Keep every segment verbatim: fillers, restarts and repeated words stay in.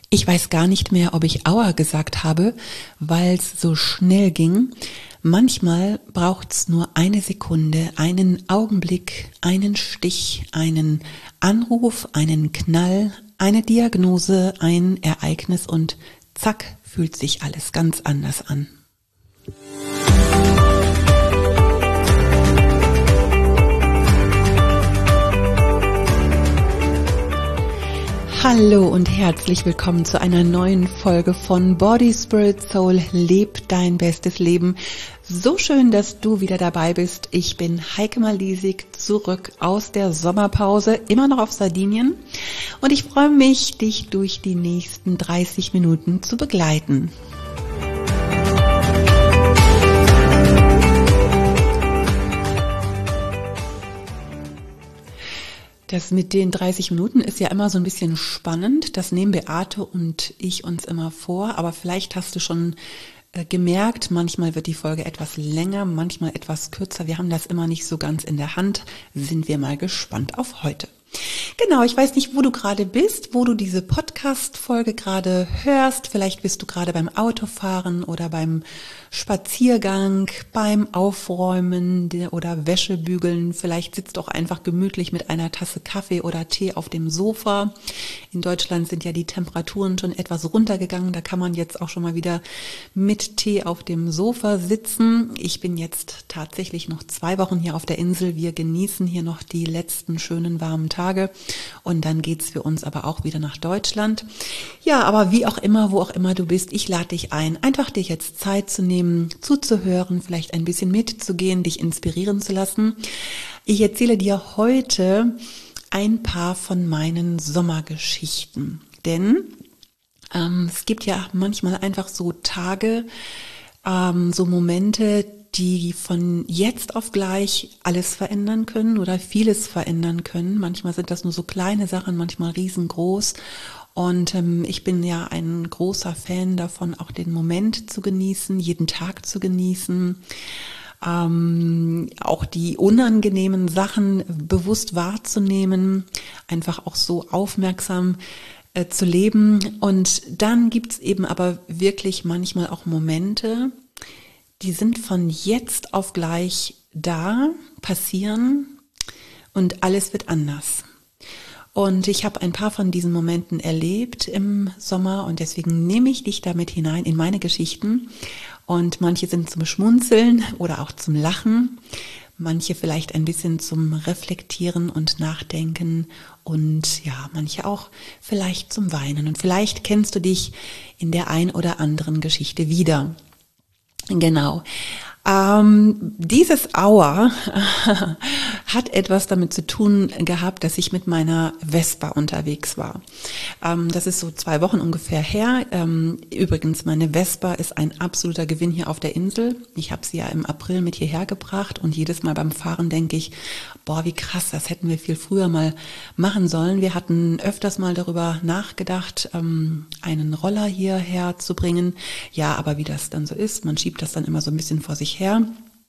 Ich weiß gar nicht mehr, ob ich Aua gesagt habe, weil es so schnell ging. Manchmal braucht es nur eine Sekunde, einen Augenblick, einen Stich, einen Anruf, einen Knall, eine Diagnose, ein Ereignis und zack, fühlt sich alles ganz anders an. Hallo und herzlich willkommen zu einer neuen Folge von Body, Spirit, Soul, leb dein bestes Leben. So schön, dass du wieder dabei bist. Ich bin Heike Malisig, zurück aus der Sommerpause, immer noch auf Sardinien. Und ich freue mich, dich durch die nächsten dreißig Minuten zu begleiten. Das mit den dreißig Minuten ist ja immer so ein bisschen spannend. Das nehmen Beate und ich uns immer vor. Aber vielleicht hast du schon äh, gemerkt, manchmal wird die Folge etwas länger, manchmal etwas kürzer. Wir haben das immer nicht so ganz in der Hand. Sind wir mal gespannt auf heute. Genau, ich weiß nicht, wo du gerade bist, wo du diese Podcast-Folge gerade hörst. Vielleicht bist du gerade beim Autofahren oder beim Spaziergang, beim Aufräumen oder Wäschebügeln. Vielleicht sitzt du auch einfach gemütlich mit einer Tasse Kaffee oder Tee auf dem Sofa. In Deutschland sind ja die Temperaturen schon etwas runtergegangen. Da kann man jetzt auch schon mal wieder mit Tee auf dem Sofa sitzen. Ich bin jetzt tatsächlich noch zwei Wochen hier auf der Insel. Wir genießen hier noch die letzten schönen warmen Tage. Und dann geht's für uns aber auch wieder nach Deutschland. Ja, aber wie auch immer, wo auch immer du bist, ich lade dich ein, einfach dir jetzt Zeit zu nehmen, zuzuhören, vielleicht ein bisschen mitzugehen, dich inspirieren zu lassen. Ich erzähle dir heute ein paar von meinen Sommergeschichten, denn ähm, es gibt ja manchmal einfach so Tage, ähm, so Momente, die von jetzt auf gleich alles verändern können oder vieles verändern können. Manchmal sind das nur so kleine Sachen, manchmal riesengroß. Und ähm, ich bin ja ein großer Fan davon, auch den Moment zu genießen, jeden Tag zu genießen, ähm, auch die unangenehmen Sachen bewusst wahrzunehmen, einfach auch so aufmerksam äh, zu leben. Und dann gibt's eben aber wirklich manchmal auch Momente, die sind von jetzt auf gleich da, passieren und alles wird anders. Und ich habe ein paar von diesen Momenten erlebt im Sommer und deswegen nehme ich dich damit hinein in meine Geschichten. Und manche sind zum Schmunzeln oder auch zum Lachen, manche vielleicht ein bisschen zum Reflektieren und Nachdenken und ja, manche auch vielleicht zum Weinen. Und vielleicht kennst du dich in der ein oder anderen Geschichte wieder. Genau. Ähm, dieses Aua hat etwas damit zu tun gehabt, dass ich mit meiner Vespa unterwegs war. Ähm, das ist so zwei Wochen ungefähr her. Ähm, übrigens, meine Vespa ist ein absoluter Gewinn hier auf der Insel. Ich habe sie ja im April mit hierher gebracht und jedes Mal beim Fahren denke ich, boah, wie krass, das hätten wir viel früher mal machen sollen. Wir hatten öfters mal darüber nachgedacht, ähm, einen Roller hierher zu bringen. Ja, aber wie das dann so ist, man schiebt das dann immer so ein bisschen vor sich her.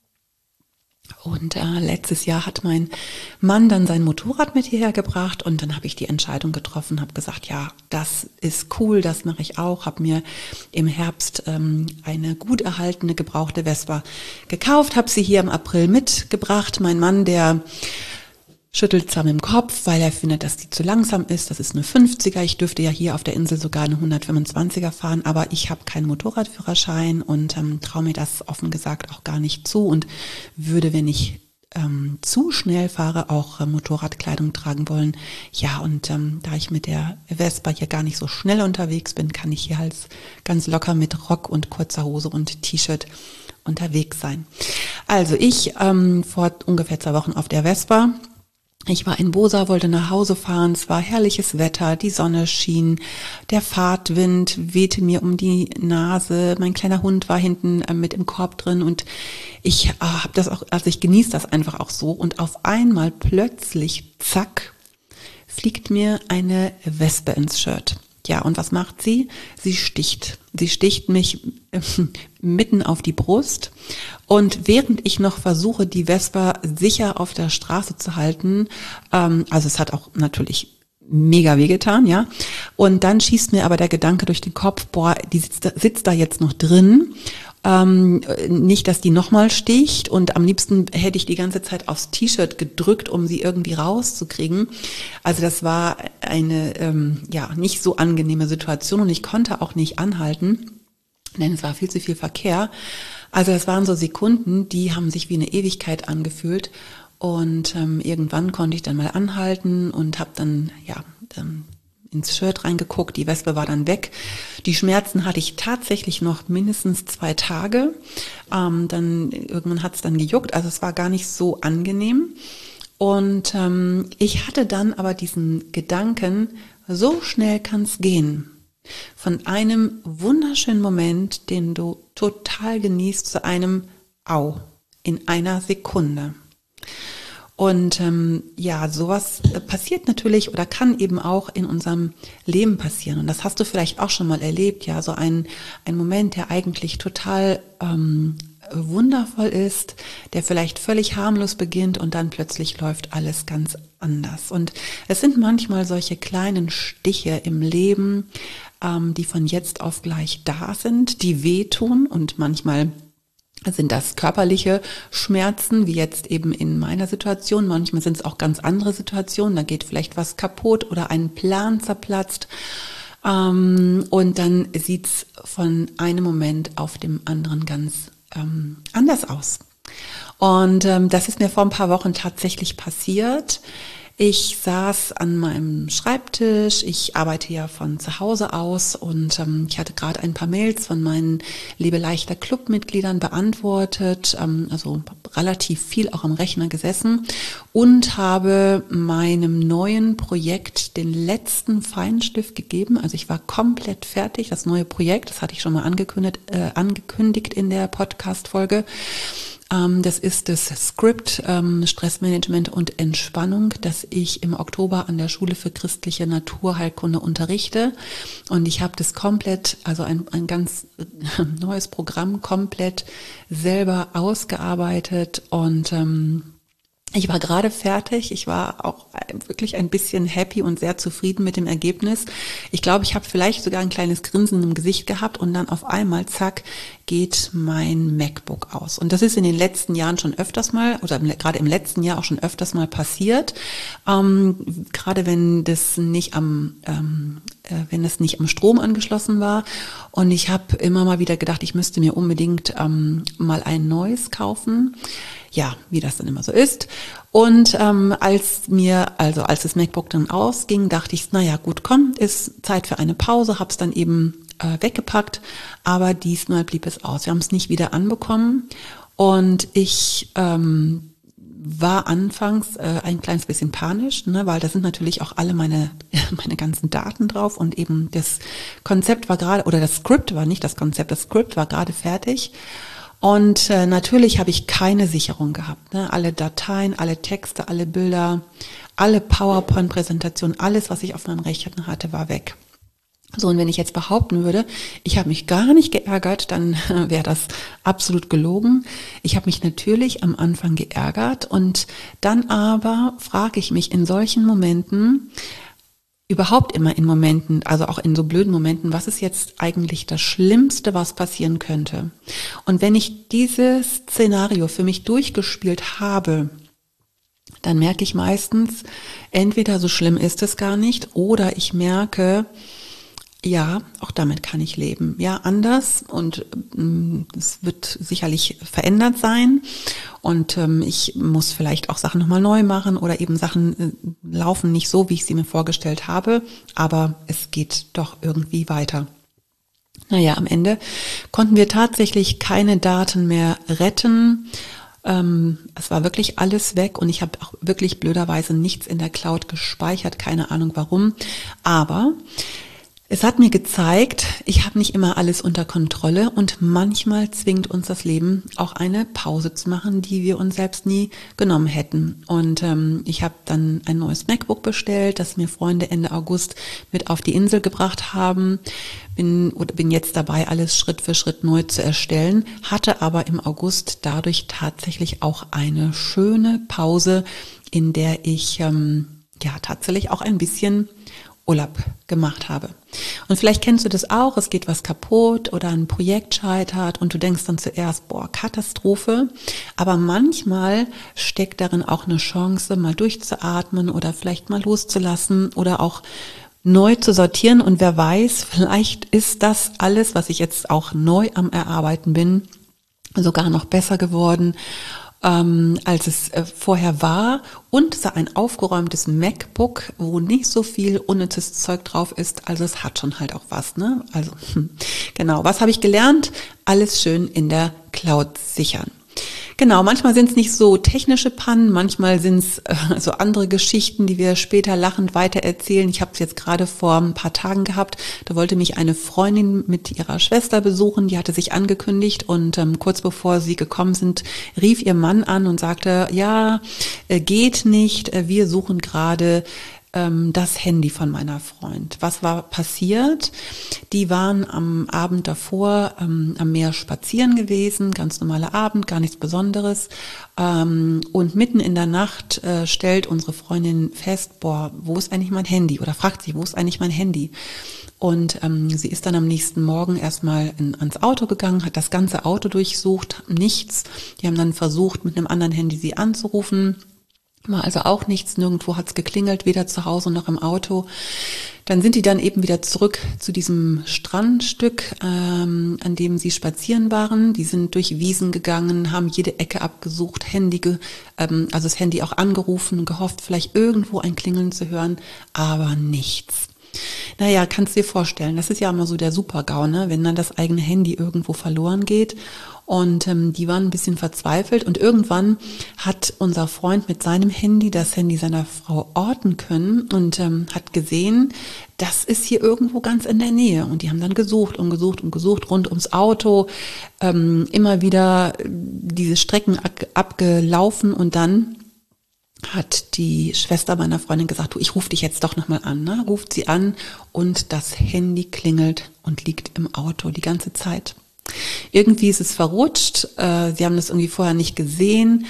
Und äh, letztes Jahr hat mein Mann dann sein Motorrad mit hierher gebracht und dann habe ich die Entscheidung getroffen, habe gesagt, ja, das ist cool, das mache ich auch, habe mir im Herbst ähm, eine gut erhaltene gebrauchte Vespa gekauft, habe sie hier im April mitgebracht. Mein Mann, der schüttelt zusammen im Kopf, weil er findet, dass die zu langsam ist. Das ist eine fünfziger. Ich dürfte ja hier auf der Insel sogar eine hundertfünfundzwanziger fahren, aber ich habe keinen Motorradführerschein und ähm, traue mir das offen gesagt auch gar nicht zu und würde, wenn ich ähm, zu schnell fahre, auch äh, Motorradkleidung tragen wollen. Ja, und ähm, da ich mit der Vespa hier gar nicht so schnell unterwegs bin, kann ich hier halt ganz locker mit Rock und kurzer Hose und T-Shirt unterwegs sein. Also ich ähm, vor ungefähr zwei Wochen auf der Vespa. Ich war in Bosa, wollte nach Hause fahren, es war herrliches Wetter, die Sonne schien, der Fahrtwind wehte mir um die Nase, mein kleiner Hund war hinten äh, mit im Korb drin und ich äh, habe das auch, also ich genieße das einfach auch so und auf einmal plötzlich, zack, fliegt mir eine Wespe ins Shirt. Ja, und was macht sie? Sie sticht. Sie sticht mich äh, mitten auf die Brust. Und während ich noch versuche, die Vespa sicher auf der Straße zu halten, ähm, also es hat auch natürlich mega wehgetan, ja. Und dann schießt mir aber der Gedanke durch den Kopf, boah, die sitzt da, sitzt da jetzt noch drin. Ähm, nicht, dass die nochmal sticht, und am liebsten hätte ich die ganze Zeit aufs T-Shirt gedrückt, um sie irgendwie rauszukriegen. Also das war eine ähm, ja nicht so angenehme Situation, und ich konnte auch nicht anhalten, denn es war viel zu viel Verkehr. Also das waren so Sekunden, die haben sich wie eine Ewigkeit angefühlt, und ähm, irgendwann konnte ich dann mal anhalten und habe dann ja dann ins Shirt reingeguckt, die Wespe war dann weg. Die Schmerzen hatte ich tatsächlich noch mindestens zwei Tage. Ähm, dann irgendwann hat es dann gejuckt, also es war gar nicht so angenehm. Und ähm, ich hatte dann aber diesen Gedanken, so schnell kann es gehen. Von einem wunderschönen Moment, den du total genießt, zu einem Au in einer Sekunde. Und ähm, ja, sowas passiert natürlich oder kann eben auch in unserem Leben passieren. Und das hast du vielleicht auch schon mal erlebt, ja, so ein, ein Moment, der eigentlich total ähm, wundervoll ist, der vielleicht völlig harmlos beginnt, und dann plötzlich läuft alles ganz anders. Und es sind manchmal solche kleinen Stiche im Leben, ähm, die von jetzt auf gleich da sind, die wehtun, und manchmal sind das körperliche Schmerzen, wie jetzt eben in meiner Situation. Manchmal sind es auch ganz andere Situationen, da geht vielleicht was kaputt oder ein Plan zerplatzt. Ähm, und dann sieht's von einem Moment auf dem anderen ganz ähm, anders aus. Und ähm, das ist mir vor ein paar Wochen tatsächlich passiert. Ich saß an meinem Schreibtisch, ich arbeite ja von zu Hause aus, und ähm, ich hatte gerade ein paar Mails von meinen Lebeleichter Clubmitgliedern beantwortet, ähm, also relativ viel auch am Rechner gesessen, und habe meinem neuen Projekt den letzten Feinstift gegeben. Also ich war komplett fertig, das neue Projekt, das hatte ich schon mal angekündigt, äh, angekündigt in der Podcast-Folge. Das ist das Skript ähm, Stressmanagement und Entspannung, das ich im Oktober an der Schule für christliche Naturheilkunde unterrichte. Und ich habe das komplett, also ein, ein ganz neues Programm komplett selber ausgearbeitet, und ähm, ich war gerade fertig, ich war auch wirklich ein bisschen happy und sehr zufrieden mit dem Ergebnis. Ich glaube, ich habe vielleicht sogar ein kleines Grinsen im Gesicht gehabt, und dann auf einmal, zack, geht mein MacBook aus. Und das ist in den letzten Jahren schon öfters mal, oder gerade im letzten Jahr auch schon öfters mal passiert, ähm, gerade wenn das nicht am ähm, äh, wenn es nicht am Strom angeschlossen war. Und ich habe immer mal wieder gedacht, ich müsste mir unbedingt ähm, mal ein neues kaufen. Ja, wie das dann immer so ist. Und ähm, als mir, also als das MacBook dann ausging, dachte ich, naja gut, komm, ist Zeit für eine Pause, hab's dann eben äh, weggepackt, aber diesmal blieb es aus. Wir haben es nicht wieder anbekommen, und ich ähm, war anfangs äh, ein kleines bisschen panisch, ne, weil da sind natürlich auch alle meine meine ganzen Daten drauf, und eben das Konzept war gerade, oder das Skript war nicht das Konzept, das Skript war gerade fertig. Und äh, natürlich habe ich keine Sicherung gehabt. Ne? Alle Dateien, alle Texte, alle Bilder, alle PowerPoint-Präsentationen, alles, was ich auf meinem Rechner hatte, war weg. So, und wenn ich jetzt behaupten würde, ich habe mich gar nicht geärgert, dann äh, wäre das absolut gelogen. Ich habe mich natürlich am Anfang geärgert, und dann aber frage ich mich in solchen Momenten, überhaupt immer in Momenten, also auch in so blöden Momenten, was ist jetzt eigentlich das Schlimmste, was passieren könnte? Und wenn ich dieses Szenario für mich durchgespielt habe, dann merke ich meistens, entweder so schlimm ist es gar nicht, oder ich merke, ja, auch damit kann ich leben. Ja, anders, und ähm, es wird sicherlich verändert sein, und ähm, ich muss vielleicht auch Sachen nochmal neu machen, oder eben Sachen äh, laufen nicht so, wie ich sie mir vorgestellt habe, aber es geht doch irgendwie weiter. Naja, am Ende konnten wir tatsächlich keine Daten mehr retten. Ähm, es war wirklich alles weg, und ich habe auch wirklich blöderweise nichts in der Cloud gespeichert, keine Ahnung warum, aber es hat mir gezeigt, ich habe nicht immer alles unter Kontrolle, und manchmal zwingt uns das Leben auch eine Pause zu machen, die wir uns selbst nie genommen hätten. Und ähm, ich habe dann ein neues MacBook bestellt, das mir Freunde Ende August mit auf die Insel gebracht haben. Bin oder bin jetzt dabei, alles Schritt für Schritt neu zu erstellen, hatte aber im August dadurch tatsächlich auch eine schöne Pause, in der ich ähm, ja tatsächlich auch ein bisschen Urlaub gemacht habe. Und vielleicht kennst du das auch, es geht was kaputt oder ein Projekt scheitert und du denkst dann zuerst, boah, Katastrophe. Aber manchmal steckt darin auch eine Chance, mal durchzuatmen oder vielleicht mal loszulassen oder auch neu zu sortieren. Und wer weiß, vielleicht ist das alles, was ich jetzt auch neu am Erarbeiten bin, sogar noch besser geworden, ähm, als es äh, vorher war. Und es ist ein aufgeräumtes MacBook, wo nicht so viel unnützes Zeug drauf ist. Also es hat schon halt auch was, ne? Also hm. Genau, was habe ich gelernt? Alles schön in der Cloud sichern. Genau, manchmal sind es nicht so technische Pannen, manchmal sind es äh, so andere Geschichten, die wir später lachend weitererzählen. Ich habe es jetzt gerade vor ein paar Tagen gehabt, da wollte mich eine Freundin mit ihrer Schwester besuchen, die hatte sich angekündigt und ähm, kurz bevor sie gekommen sind, rief ihr Mann an und sagte, ja, äh, geht nicht, äh, wir suchen gerade das Handy von meiner Freund. Was war passiert? Die waren am Abend davor ähm, am Meer spazieren gewesen, ganz normaler Abend, gar nichts Besonderes. Ähm, und mitten in der Nacht äh, stellt unsere Freundin fest, boah, wo ist eigentlich mein Handy? Oder fragt sie, wo ist eigentlich mein Handy? Und ähm, sie ist dann am nächsten Morgen erstmal in, ans Auto gegangen, hat das ganze Auto durchsucht, nichts. Die haben dann versucht, mit einem anderen Handy sie anzurufen. War also auch nichts, nirgendwo hat's geklingelt, weder zu Hause noch im Auto. Dann sind die dann eben wieder zurück zu diesem Strandstück, ähm, an dem sie spazieren waren. Die sind durch Wiesen gegangen, haben jede Ecke abgesucht, Handy, ge, ähm, also das Handy auch angerufen und gehofft, vielleicht irgendwo ein Klingeln zu hören, aber nichts. Naja, kannst du dir vorstellen, das ist ja immer so der Super-GAU, ne? Wenn dann das eigene Handy irgendwo verloren geht. Und ähm, die waren ein bisschen verzweifelt und irgendwann hat unser Freund mit seinem Handy das Handy seiner Frau orten können und ähm, hat gesehen, das ist hier irgendwo ganz in der Nähe. Und die haben dann gesucht und gesucht und gesucht rund ums Auto, ähm, immer wieder diese Strecken ab- abgelaufen und dann hat die Schwester meiner Freundin gesagt, du, ich rufe dich jetzt doch nochmal an. Ne? Ruft sie an und das Handy klingelt und liegt im Auto die ganze Zeit. Irgendwie ist es verrutscht, äh, sie haben das irgendwie vorher nicht gesehen.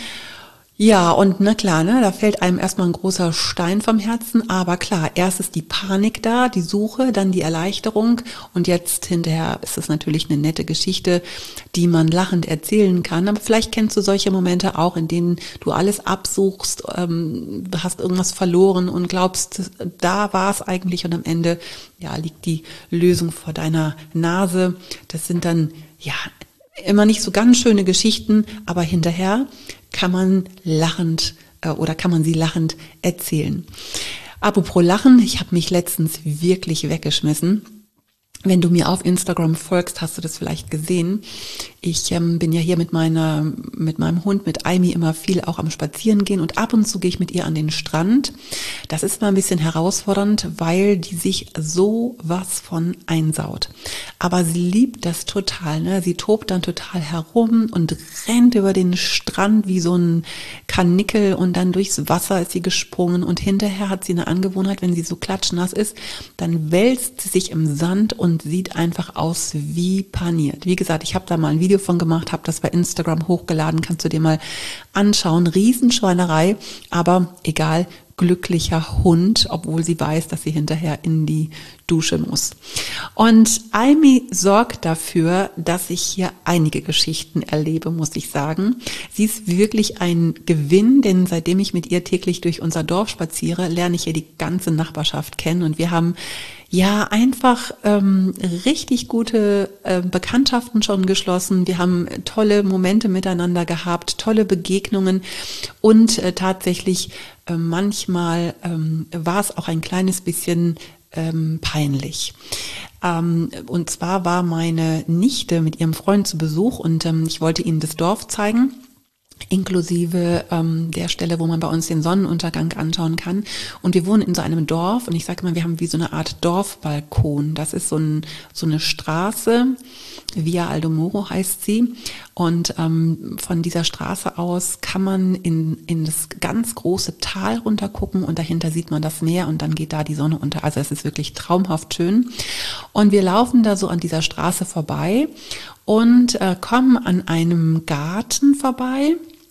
Ja, und na klar, ne, da fällt einem erstmal ein großer Stein vom Herzen, aber klar, erst ist die Panik da, die Suche, dann die Erleichterung und jetzt hinterher ist es natürlich eine nette Geschichte, die man lachend erzählen kann, aber vielleicht kennst du solche Momente auch, in denen du alles absuchst, ähm, hast irgendwas verloren und glaubst, da war es eigentlich und am Ende, ja, liegt die Lösung vor deiner Nase. Das sind dann, ja, immer nicht so ganz schöne Geschichten, aber hinterher kann man lachend äh, oder kann man sie lachend erzählen. Apropos Lachen, ich habe mich letztens wirklich weggeschmissen. Wenn du mir auf Instagram folgst, hast du das vielleicht gesehen. Ich ähm, bin ja hier mit meiner, mit meinem Hund, mit Aimi immer viel auch am Spazierengehen und ab und zu gehe ich mit ihr an den Strand. Das ist mal ein bisschen herausfordernd, weil die sich so was von einsaut. Aber sie liebt das total, ne? Sie tobt dann total herum und rennt über den Strand wie so ein Karnickel und dann durchs Wasser ist sie gesprungen und hinterher hat sie eine Angewohnheit, wenn sie so klatschnass ist, dann wälzt sie sich im Sand und und sieht einfach aus wie paniert. Wie gesagt, ich habe da mal ein Video von gemacht, habe das bei Instagram hochgeladen, kannst du dir mal anschauen. Riesenschweinerei, aber egal, glücklicher Hund, obwohl sie weiß, dass sie hinterher in die Dusche muss. Und Aimi sorgt dafür, dass ich hier einige Geschichten erlebe, muss ich sagen. Sie ist wirklich ein Gewinn, denn seitdem ich mit ihr täglich durch unser Dorf spaziere, lerne ich ihr die ganze Nachbarschaft kennen und wir haben ja einfach ähm, richtig gute äh, Bekanntschaften schon geschlossen. Wir haben tolle Momente miteinander gehabt, tolle Begegnungen und äh, tatsächlich äh, manchmal ähm, war es auch ein kleines bisschen ähm, peinlich. Ähm, und zwar war meine Nichte mit ihrem Freund zu Besuch und ähm, ich wollte ihnen das Dorf zeigen, inklusive ähm, der Stelle, wo man bei uns den Sonnenuntergang anschauen kann. Und wir wohnen in so einem Dorf und ich sage mal, wir haben wie so eine Art Dorfbalkon. Das ist so, ein, so eine Straße, Via Aldomoro heißt sie. Und ähm, von dieser Straße aus kann man in, in das ganz große Tal runter gucken und dahinter sieht man das Meer und dann geht da die Sonne unter. Also es ist wirklich traumhaft schön. Und wir laufen da so an dieser Straße vorbei und äh, kommen an einem Garten vorbei.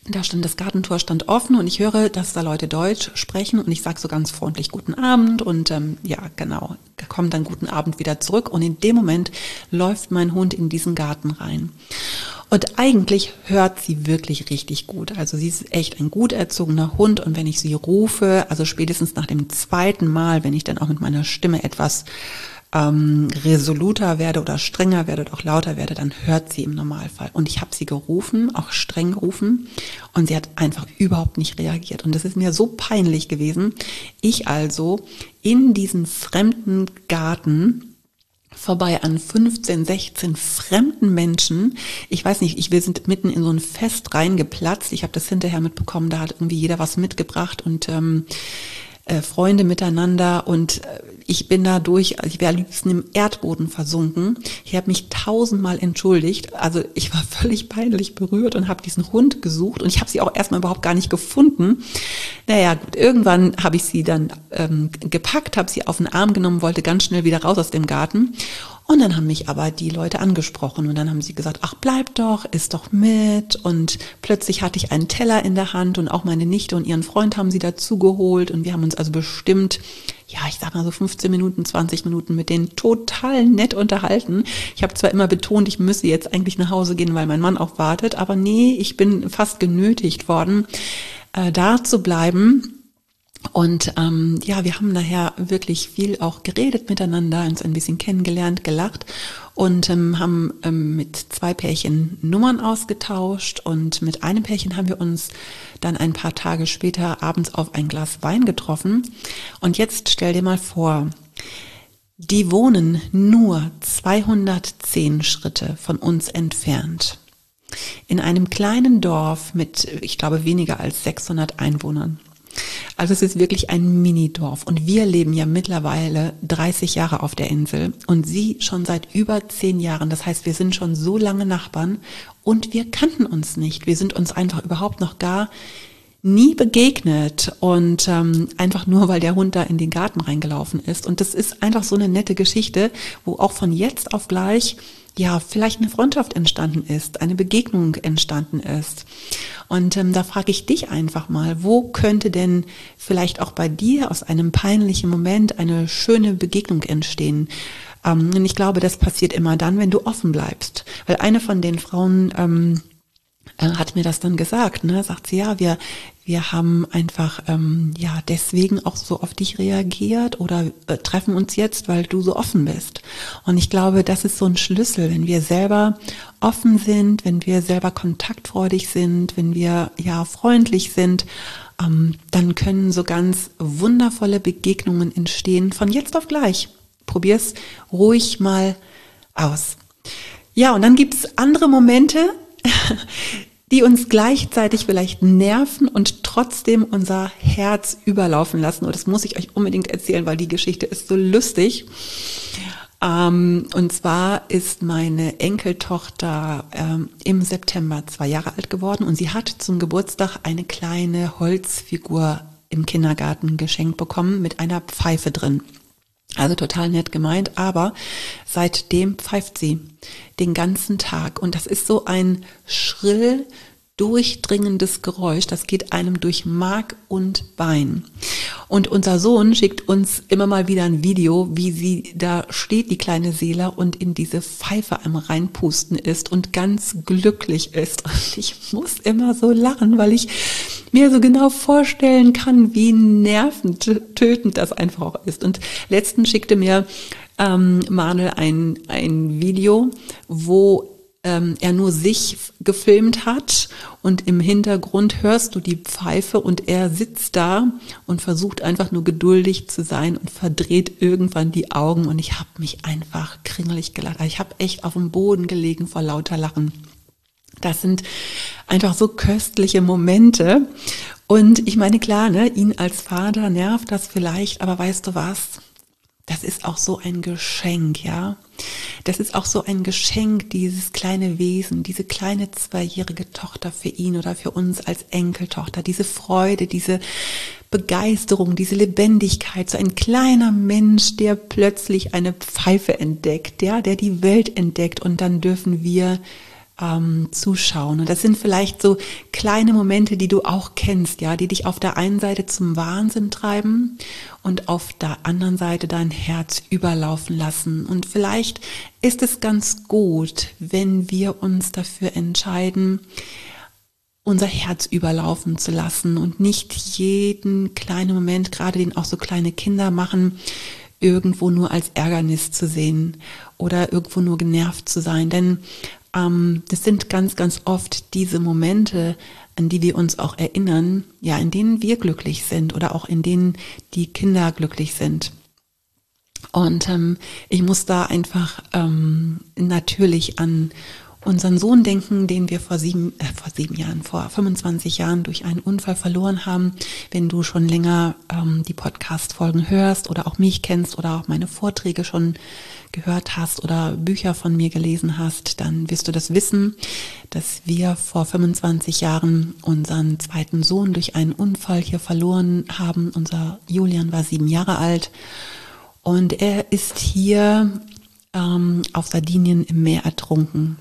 Da stand das Gartentor stand offen und ich höre, dass da Leute Deutsch sprechen und ich sage so ganz freundlich guten Abend und ähm, ja genau, komme dann guten Abend wieder zurück und in dem Moment läuft mein Hund in diesen Garten rein. Und eigentlich hört sie wirklich richtig gut. Also sie ist echt ein gut erzogener Hund und wenn ich sie rufe, also spätestens nach dem zweiten Mal, wenn ich dann auch mit meiner Stimme etwas ähm, resoluter werde oder strenger werde oder auch lauter werde, dann hört sie im Normalfall. Und ich habe sie gerufen, auch streng gerufen und sie hat einfach überhaupt nicht reagiert. Und das ist mir so peinlich gewesen. Ich also in diesen fremden Garten vorbei an fünfzehn, sechzehn fremden Menschen. Ich weiß nicht, ich, wir sind mitten in so ein Fest reingeplatzt. Ich habe das hinterher mitbekommen, da hat irgendwie jeder was mitgebracht und ähm, äh, Freunde miteinander und äh, ich bin da durch, also ich wäre am liebsten im Erdboden versunken. Ich habe mich tausendmal entschuldigt. Also ich war völlig peinlich berührt und habe diesen Hund gesucht und ich habe sie auch erstmal überhaupt gar nicht gefunden. Naja, gut, irgendwann habe ich sie dann ähm, gepackt, habe sie auf den Arm genommen, wollte ganz schnell wieder raus aus dem Garten. Und dann haben mich aber die Leute angesprochen und dann haben sie gesagt, ach bleib doch, iss doch mit. Und plötzlich hatte ich einen Teller in der Hand und auch meine Nichte und ihren Freund haben sie dazu geholt und wir haben uns also bestimmt, ja, ich sag mal so fünfzehn Minuten, zwanzig Minuten mit denen total nett unterhalten. Ich habe zwar immer betont, ich müsse jetzt eigentlich nach Hause gehen, weil mein Mann auch wartet, aber nee, ich bin fast genötigt worden, äh, da zu bleiben. Und ähm, ja, wir haben nachher wirklich viel auch geredet miteinander, uns ein bisschen kennengelernt, gelacht und ähm, haben ähm, mit zwei Pärchen Nummern ausgetauscht und mit einem Pärchen haben wir uns dann ein paar Tage später abends auf ein Glas Wein getroffen. Und jetzt stell dir mal vor, die wohnen nur zweihundertzehn Schritte von uns entfernt. In einem kleinen Dorf mit, ich glaube, weniger als sechshundert Einwohnern. Also es ist wirklich ein Minidorf und wir leben ja mittlerweile dreißig Jahre auf der Insel und sie schon seit über zehn Jahren. Das heißt, wir sind schon so lange Nachbarn und wir kannten uns nicht. Wir sind uns einfach überhaupt noch gar nie begegnet und ähm, einfach nur, weil der Hund da in den Garten reingelaufen ist. Und das ist einfach so eine nette Geschichte, wo auch von jetzt auf gleich ja vielleicht eine Freundschaft entstanden ist, eine Begegnung entstanden ist. Und ähm, da frage ich dich einfach mal, wo könnte denn vielleicht auch bei dir aus einem peinlichen Moment eine schöne Begegnung entstehen? Ähm, und ich glaube, das passiert immer dann, wenn du offen bleibst. Weil eine von den Frauen ähm, äh, hat mir das dann gesagt, ne? Sagt sie, ja, wir wir haben einfach ähm, ja deswegen auch so auf dich reagiert oder äh, treffen uns jetzt, weil du so offen bist. Und ich glaube, das ist so ein Schlüssel, wenn wir selber offen sind, wenn wir selber kontaktfreudig sind, wenn wir ja freundlich sind, ähm, dann können so ganz wundervolle Begegnungen entstehen von jetzt auf gleich. Probier's ruhig mal aus. Ja, und dann gibt's andere Momente, die uns gleichzeitig vielleicht nerven und trotzdem unser Herz überlaufen lassen. Und das muss ich euch unbedingt erzählen, weil die Geschichte ist so lustig. Ähm, und zwar ist meine Enkeltochter ähm, im September zwei Jahre alt geworden und sie hat zum Geburtstag eine kleine Holzfigur im Kindergarten geschenkt bekommen mit einer Pfeife drin. Also total nett gemeint, aber seitdem pfeift sie den ganzen Tag und das ist so ein schrill durchdringendes Geräusch, das geht einem durch Mark und Bein. Und unser Sohn schickt uns immer mal wieder ein Video, wie sie da steht, die kleine Seele, und in diese Pfeife am Reinpusten ist und ganz glücklich ist. Und ich muss immer so lachen, weil ich mir so genau vorstellen kann, wie nerventötend das einfach auch ist. Und letztens schickte mir ähm, Manuel ein, ein Video, wo ähm, er nur sich gefilmt hat und im Hintergrund hörst du die Pfeife und er sitzt da und versucht einfach nur geduldig zu sein und verdreht irgendwann die Augen und ich habe mich einfach kringelig gelacht. Ich habe echt auf dem Boden gelegen vor lauter Lachen. Das sind einfach so köstliche Momente. Und ich meine, klar, ne, ihn als Vater nervt das vielleicht, aber weißt du was? Das ist auch so ein Geschenk, ja. Das ist auch so ein Geschenk, dieses kleine Wesen, diese kleine zweijährige Tochter für ihn oder für uns als Enkeltochter. Diese Freude, diese Begeisterung, diese Lebendigkeit. So ein kleiner Mensch, der plötzlich eine Pfeife entdeckt, ja, der die Welt entdeckt. Und dann dürfen wir ähm, zuschauen. Und das sind vielleicht so kleine Momente, die du auch kennst, ja, die dich auf der einen Seite zum Wahnsinn treiben und auf der anderen Seite dein Herz überlaufen lassen. Und vielleicht ist es ganz gut, wenn wir uns dafür entscheiden, unser Herz überlaufen zu lassen und nicht jeden kleinen Moment, gerade den auch so kleine Kinder machen, irgendwo nur als Ärgernis zu sehen oder irgendwo nur genervt zu sein. Denn ähm, das sind ganz, ganz oft diese Momente, an die wir uns auch erinnern, ja, in denen wir glücklich sind oder auch in denen die Kinder glücklich sind. Und ähm, ich muss da einfach ähm, natürlich an unseren Sohn denken, den wir vor sieben, äh, vor sieben Jahren, vor fünfundzwanzig Jahren durch einen Unfall verloren haben. Wenn du schon länger ähm, die Podcast-Folgen hörst oder auch mich kennst oder auch meine Vorträge schon gehört hast oder Bücher von mir gelesen hast, dann wirst du das wissen, dass wir vor fünfundzwanzig Jahren unseren zweiten Sohn durch einen Unfall hier verloren haben. Unser Julian war sieben Jahre alt und er ist hier ähm, auf Sardinien im Meer ertrunken.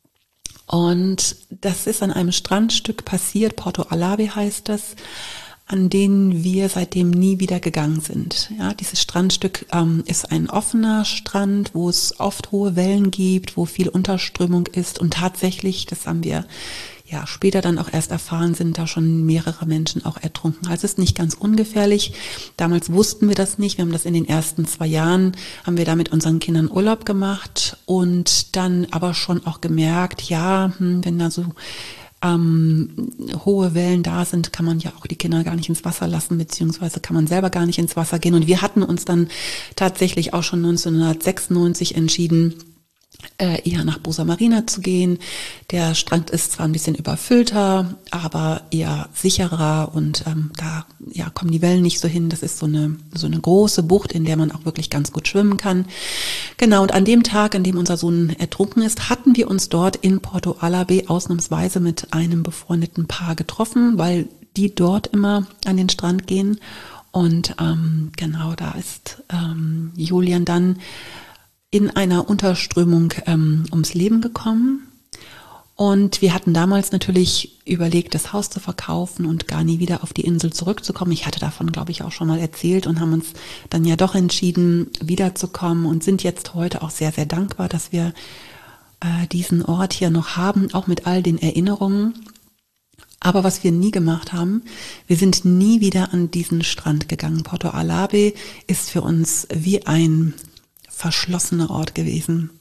Und das ist an einem Strandstück passiert, Porto Alave heißt das, an denen wir seitdem nie wieder gegangen sind. Ja, dieses Strandstück ähm, ist ein offener Strand, wo es oft hohe Wellen gibt, wo viel Unterströmung ist und tatsächlich, das haben wir ja später dann auch erst erfahren, sind da schon mehrere Menschen auch ertrunken. Also es ist nicht ganz ungefährlich. Damals wussten wir das nicht. Wir haben das in den ersten zwei Jahren, haben wir da mit unseren Kindern Urlaub gemacht und dann aber schon auch gemerkt, ja, wenn da so ähm, hohe Wellen da sind, kann man ja auch die Kinder gar nicht ins Wasser lassen, beziehungsweise kann man selber gar nicht ins Wasser gehen. Und wir hatten uns dann tatsächlich auch schon neunzehnhundertsechsundneunzig entschieden, Äh, eher nach Bosa Marina zu gehen. Der Strand ist zwar ein bisschen überfüllter, aber eher sicherer und ähm, da ja kommen die Wellen nicht so hin. Das ist so eine so eine große Bucht, in der man auch wirklich ganz gut schwimmen kann. Genau, und an dem Tag, an dem unser Sohn ertrunken ist, hatten wir uns dort in Porto Alave ausnahmsweise mit einem befreundeten Paar getroffen, weil die dort immer an den Strand gehen. Und ähm, genau, da ist ähm, Julian dann in einer Unterströmung ähm, ums Leben gekommen. Und wir hatten damals natürlich überlegt, das Haus zu verkaufen und gar nie wieder auf die Insel zurückzukommen. Ich hatte davon, glaube ich, auch schon mal erzählt und haben uns dann ja doch entschieden, wiederzukommen und sind jetzt heute auch sehr, sehr dankbar, dass wir äh, diesen Ort hier noch haben, auch mit all den Erinnerungen. Aber was wir nie gemacht haben, wir sind nie wieder an diesen Strand gegangen. Porto Alave ist für uns wie ein verschlossener Ort gewesen.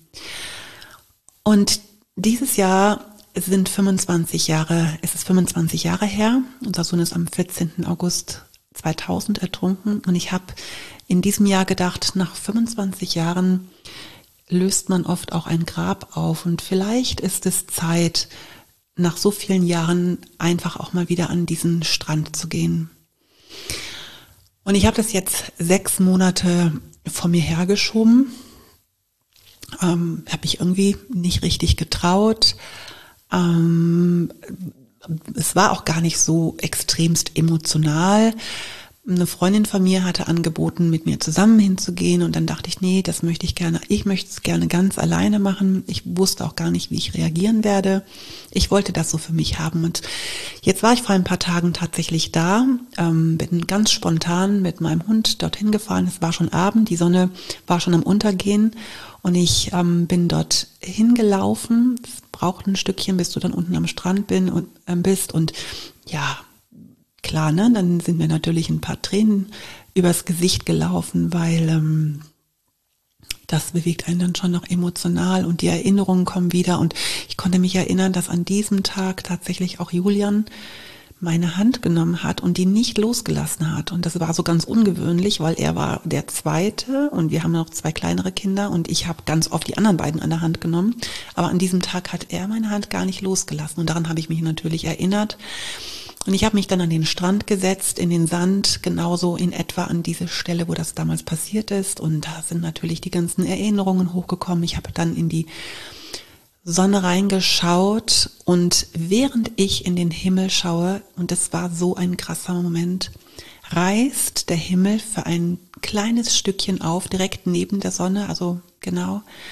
Und dieses Jahr sind fünfundzwanzig Jahre, es ist fünfundzwanzig Jahre her. Unser Sohn ist am vierzehnten August zweitausend ertrunken. Und ich habe in diesem Jahr gedacht, nach fünfundzwanzig Jahren löst man oft auch ein Grab auf. Und vielleicht ist es Zeit, nach so vielen Jahren einfach auch mal wieder an diesen Strand zu gehen. Und ich habe das jetzt sechs Monate vor mir hergeschoben, ähm, habe ich irgendwie nicht richtig getraut. Ähm, es war auch gar nicht so extremst emotional. Eine Freundin von mir hatte angeboten, mit mir zusammen hinzugehen und dann dachte ich, nee, das möchte ich gerne, ich möchte es gerne ganz alleine machen. Ich wusste auch gar nicht, wie ich reagieren werde. Ich wollte das so für mich haben und jetzt war ich vor ein paar Tagen tatsächlich da, ähm, bin ganz spontan mit meinem Hund dorthin gefahren. Es war schon Abend, die Sonne war schon am Untergehen und ich ähm, bin dort hingelaufen. Es braucht ein Stückchen, bis du dann unten am Strand bin und, äh, bist und ja, klar, ne? Dann sind mir natürlich ein paar Tränen übers Gesicht gelaufen, weil ähm, das bewegt einen dann schon noch emotional und die Erinnerungen kommen wieder. Und ich konnte mich erinnern, dass an diesem Tag tatsächlich auch Julian meine Hand genommen hat und die nicht losgelassen hat. Und das war so ganz ungewöhnlich, weil er war der Zweite und wir haben noch zwei kleinere Kinder und ich habe ganz oft die anderen beiden an der Hand genommen. Aber an diesem Tag hat er meine Hand gar nicht losgelassen und daran habe ich mich natürlich erinnert. Und ich habe mich dann an den Strand gesetzt, in den Sand, genauso in etwa an diese Stelle, wo das damals passiert ist. Und da sind natürlich die ganzen Erinnerungen hochgekommen. Ich habe dann in die Sonne reingeschaut und während ich in den Himmel schaue, und das war so ein krasser Moment, reißt der Himmel für ein kleines Stückchen auf, direkt neben der Sonne, also genau.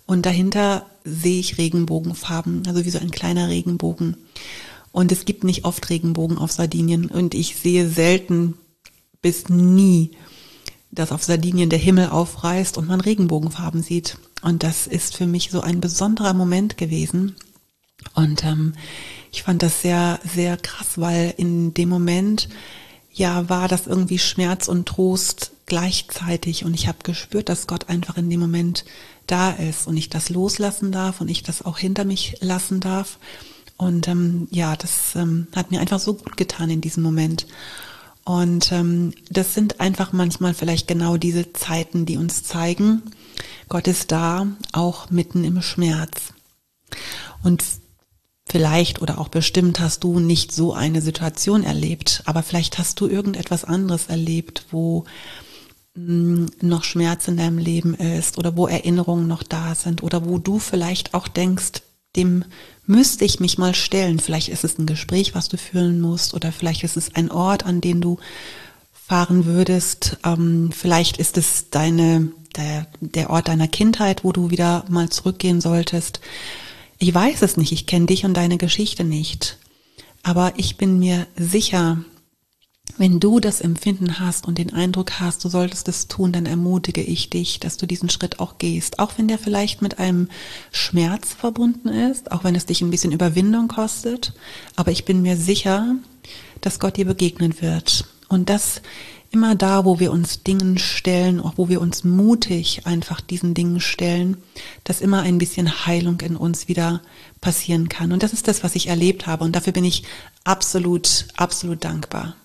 und dahinter sehe ich Regenbogenfarben, also wie so ein kleiner Regenbogen. Und es gibt nicht oft Regenbogen auf Sardinien und ich sehe selten bis nie, dass auf Sardinien der Himmel aufreißt und man Regenbogenfarben sieht. Und das ist für mich so ein besonderer Moment gewesen. Und ähm, ich fand das sehr, sehr krass, weil in dem Moment, ja, war das irgendwie Schmerz und Trost gleichzeitig. Und ich habe gespürt, dass Gott einfach in dem Moment da ist und ich das loslassen darf und ich das auch hinter mich lassen darf. Und ähm, ja, das ähm, hat mir einfach so gut getan in diesem Moment. Und ähm, das sind einfach manchmal vielleicht genau diese Zeiten, die uns zeigen, Gott ist da, auch mitten im Schmerz. Und vielleicht oder auch bestimmt hast du nicht so eine Situation erlebt, aber vielleicht hast du irgendetwas anderes erlebt, wo mh, noch Schmerz in deinem Leben ist oder wo Erinnerungen noch da sind oder wo du vielleicht auch denkst, dem müsste ich mich mal stellen. Vielleicht ist es ein Gespräch, was du führen musst oder vielleicht ist es ein Ort, an den du fahren würdest. Ähm, vielleicht ist es deine, der, der Ort deiner Kindheit, wo du wieder mal zurückgehen solltest. Ich weiß es nicht, ich kenne dich und deine Geschichte nicht. Aber ich bin mir sicher, wenn du das Empfinden hast und den Eindruck hast, du solltest es tun, dann ermutige ich dich, dass du diesen Schritt auch gehst. Auch wenn der vielleicht mit einem Schmerz verbunden ist, auch wenn es dich ein bisschen Überwindung kostet. Aber ich bin mir sicher, dass Gott dir begegnen wird. Und das immer da, wo wir uns Dingen stellen, auch wo wir uns mutig einfach diesen Dingen stellen, dass immer ein bisschen Heilung in uns wieder passieren kann. Und das ist das, was ich erlebt habe. Und dafür bin ich absolut, absolut dankbar.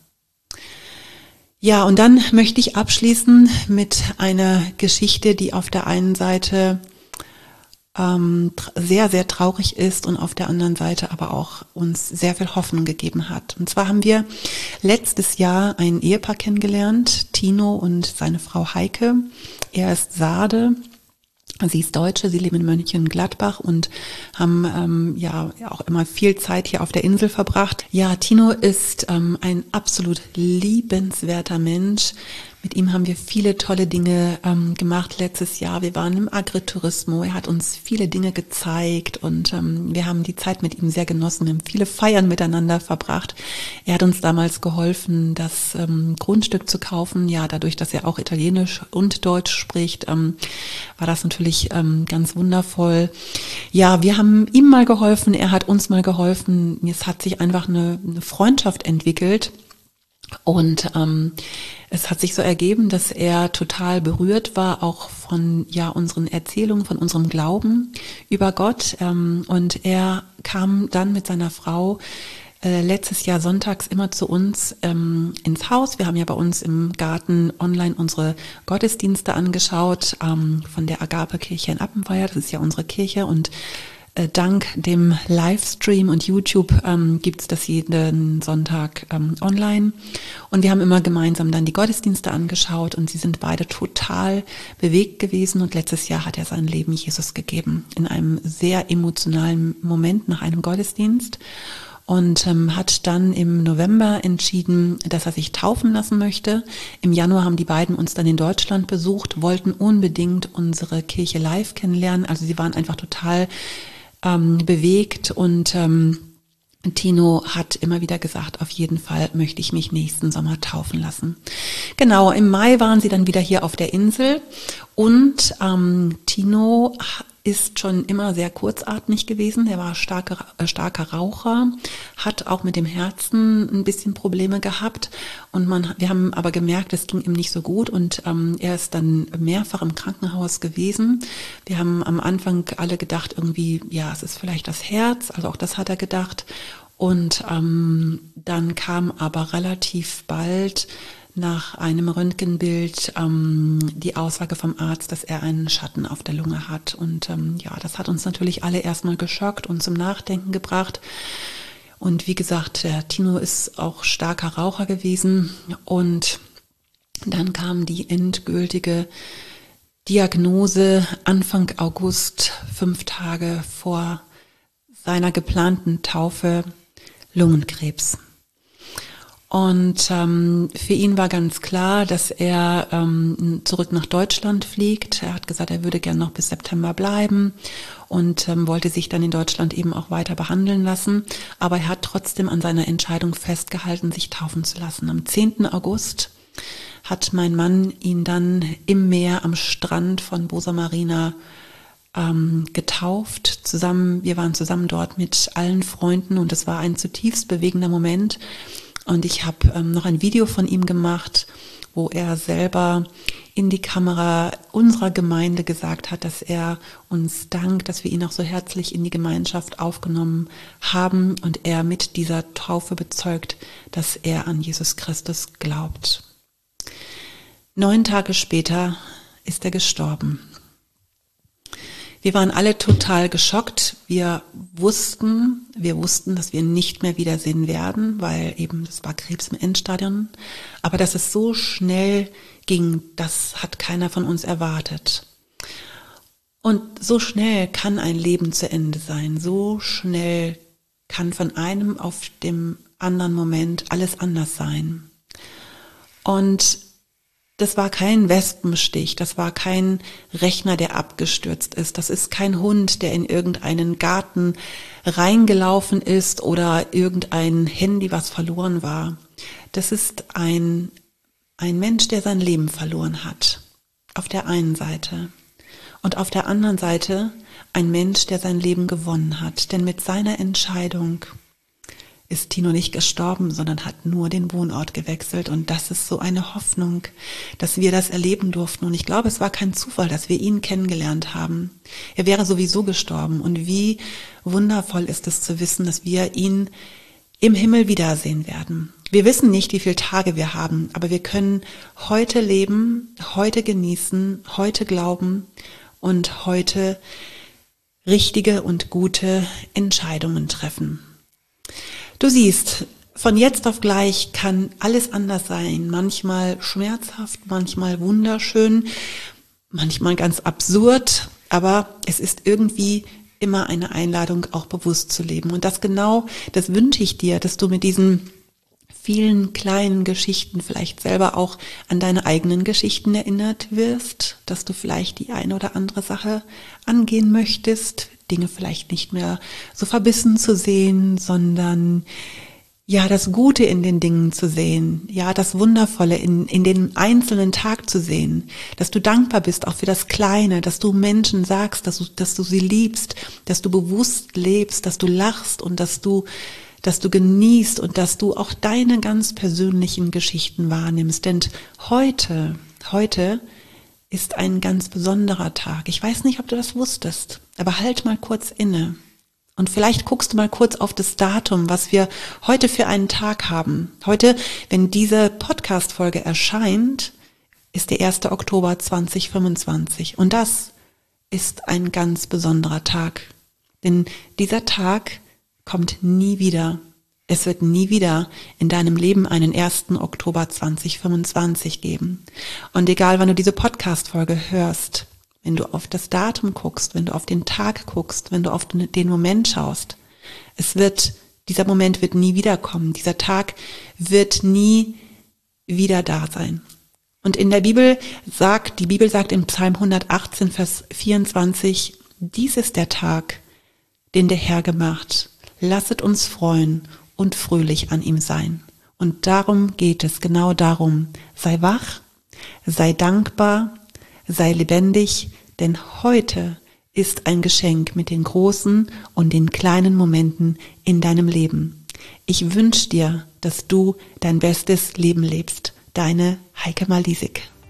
Ja, und dann möchte ich abschließen mit einer Geschichte, die auf der einen Seite ähm, sehr, sehr traurig ist und auf der anderen Seite aber auch uns sehr viel Hoffnung gegeben hat. Und zwar haben wir letztes Jahr ein Ehepaar kennengelernt, Tino und seine Frau Heike. Er ist Sarde. Sie ist Deutsche, sie leben in Mönchengladbach und haben ähm, ja auch immer viel Zeit hier auf der Insel verbracht. Ja, Tino ist ähm, ein absolut liebenswerter Mensch. Mit ihm haben wir viele tolle Dinge ähm, gemacht letztes Jahr. Wir waren im Agriturismo. Er hat uns viele Dinge gezeigt und ähm, wir haben die Zeit mit ihm sehr genossen. Wir haben viele Feiern miteinander verbracht. Er hat uns damals geholfen, das ähm, Grundstück zu kaufen. Ja, dadurch, dass er auch Italienisch und Deutsch spricht, ähm, war das natürlich ähm, ganz wundervoll. Ja, wir haben ihm mal geholfen. Er hat uns mal geholfen. Es hat sich einfach eine, eine Freundschaft entwickelt. Und ähm, es hat sich so ergeben, dass er total berührt war, auch von ja unseren Erzählungen, von unserem Glauben über Gott. Ähm, und er kam dann mit seiner Frau äh, letztes Jahr sonntags immer zu uns ähm, ins Haus. Wir haben ja bei uns im Garten online unsere Gottesdienste angeschaut ähm, von der Agape-Kirche in Appenweier. Das ist ja unsere Kirche und dank dem Livestream und YouTube ähm, gibt es das jeden Sonntag ähm, online. Und wir haben immer gemeinsam dann die Gottesdienste angeschaut und sie sind beide total bewegt gewesen. Und letztes Jahr hat er sein Leben Jesus gegeben in einem sehr emotionalen Moment nach einem Gottesdienst. Und ähm, hat dann im November entschieden, dass er sich taufen lassen möchte. Im Januar haben die beiden uns dann in Deutschland besucht, wollten unbedingt unsere Kirche live kennenlernen. Also sie waren einfach total ähm, bewegt und ähm, Tino hat immer wieder gesagt, auf jeden Fall möchte ich mich nächsten Sommer taufen lassen. Genau, im Mai waren sie dann wieder hier auf der Insel und ähm, Tino ist schon immer sehr kurzatmig gewesen. Er war starker, äh, starker Raucher, hat auch mit dem Herzen ein bisschen Probleme gehabt und man, wir haben aber gemerkt, es ging ihm nicht so gut und ähm, er ist dann mehrfach im Krankenhaus gewesen. Wir haben am Anfang alle gedacht, irgendwie, ja, es ist vielleicht das Herz, also auch das hat er gedacht. Und ähm, dann kam aber relativ bald nach einem Röntgenbild ähm, die Aussage vom Arzt, dass er einen Schatten auf der Lunge hat. Und ähm, ja, das hat uns natürlich alle erstmal geschockt und zum Nachdenken gebracht. Und wie gesagt, der Tino ist auch starker Raucher gewesen. Und dann kam die endgültige Diagnose Anfang August, fünf Tage vor seiner geplanten Taufe, Lungenkrebs. Und ähm, für ihn war ganz klar, dass er ähm, zurück nach Deutschland fliegt. Er hat gesagt, er würde gern noch bis September bleiben und ähm, wollte sich dann in Deutschland eben auch weiter behandeln lassen. Aber er hat trotzdem an seiner Entscheidung festgehalten, sich taufen zu lassen. Am zehnten August hat mein Mann ihn dann im Meer am Strand von Bosa Marina ähm, getauft. Zusammen, wir waren zusammen dort mit allen Freunden und es war ein zutiefst bewegender Moment. Und ich habe ähm, noch ein Video von ihm gemacht, wo er selber in die Kamera unserer Gemeinde gesagt hat, dass er uns dankt, dass wir ihn auch so herzlich in die Gemeinschaft aufgenommen haben und er mit dieser Taufe bezeugt, dass er an Jesus Christus glaubt. Neun Tage später ist er gestorben. Wir waren alle total geschockt. Wir wussten, wir wussten, dass wir ihn nicht mehr wiedersehen werden, weil eben das war Krebs im Endstadium. Aber dass es so schnell ging, das hat keiner von uns erwartet. Und so schnell kann ein Leben zu Ende sein. So schnell kann von einem auf dem anderen Moment alles anders sein. Und das war kein Wespenstich, das war kein Rechner, der abgestürzt ist, das ist kein Hund, der in irgendeinen Garten reingelaufen ist oder irgendein Handy, was verloren war. Das ist ein, ein Mensch, der sein Leben verloren hat, auf der einen Seite. Und auf der anderen Seite ein Mensch, der sein Leben gewonnen hat, denn mit seiner Entscheidung ist Tino nicht gestorben, sondern hat nur den Wohnort gewechselt. Und das ist so eine Hoffnung, dass wir das erleben durften. Und ich glaube, es war kein Zufall, dass wir ihn kennengelernt haben. Er wäre sowieso gestorben. Und wie wundervoll ist es zu wissen, dass wir ihn im Himmel wiedersehen werden. Wir wissen nicht, wie viele Tage wir haben, aber wir können heute leben, heute genießen, heute glauben und heute richtige und gute Entscheidungen treffen. Du siehst, von jetzt auf gleich kann alles anders sein. Manchmal schmerzhaft, manchmal wunderschön, manchmal ganz absurd, aber es ist irgendwie immer eine Einladung, auch bewusst zu leben. Und das genau, das wünsche ich dir, dass du mit diesen vielen kleinen Geschichten vielleicht selber auch an deine eigenen Geschichten erinnert wirst, dass du vielleicht die eine oder andere Sache angehen möchtest, Dinge vielleicht nicht mehr so verbissen zu sehen, sondern ja, das Gute in den Dingen zu sehen, ja, das Wundervolle in, in den einzelnen Tag zu sehen, dass du dankbar bist auch für das Kleine, dass du Menschen sagst, dass du, dass du sie liebst, dass du bewusst lebst, dass du lachst und dass du, dass du genießt und dass du auch deine ganz persönlichen Geschichten wahrnimmst. Denn heute, heute ist ein ganz besonderer Tag. Ich weiß nicht, ob du das wusstest, aber halt mal kurz inne. Und vielleicht guckst du mal kurz auf das Datum, was wir heute für einen Tag haben. Heute, wenn diese Podcast-Folge erscheint, ist der erste Oktober zweitausendfünfundzwanzig. Und das ist ein ganz besonderer Tag. Denn dieser Tag kommt nie wieder. Es wird nie wieder in deinem Leben einen ersten Oktober zweitausendfünfundzwanzig geben. Und egal, wann du diese Podcast-Folge hörst, wenn du auf das Datum guckst, wenn du auf den Tag guckst, wenn du auf den Moment schaust, es wird, dieser Moment wird nie wiederkommen. Dieser Tag wird nie wieder da sein. Und in der Bibel sagt, die Bibel sagt im Psalm hundertachtzehn, Vers vierundzwanzig, dies ist der Tag, den der Herr gemacht. Lasset uns freuen und fröhlich an ihm sein. Und darum geht es, genau darum. Sei wach, sei dankbar, sei lebendig, denn heute ist ein Geschenk mit den großen und den kleinen Momenten in deinem Leben. Ich wünsche dir, dass du dein bestes Leben lebst. Deine Heike Malisik.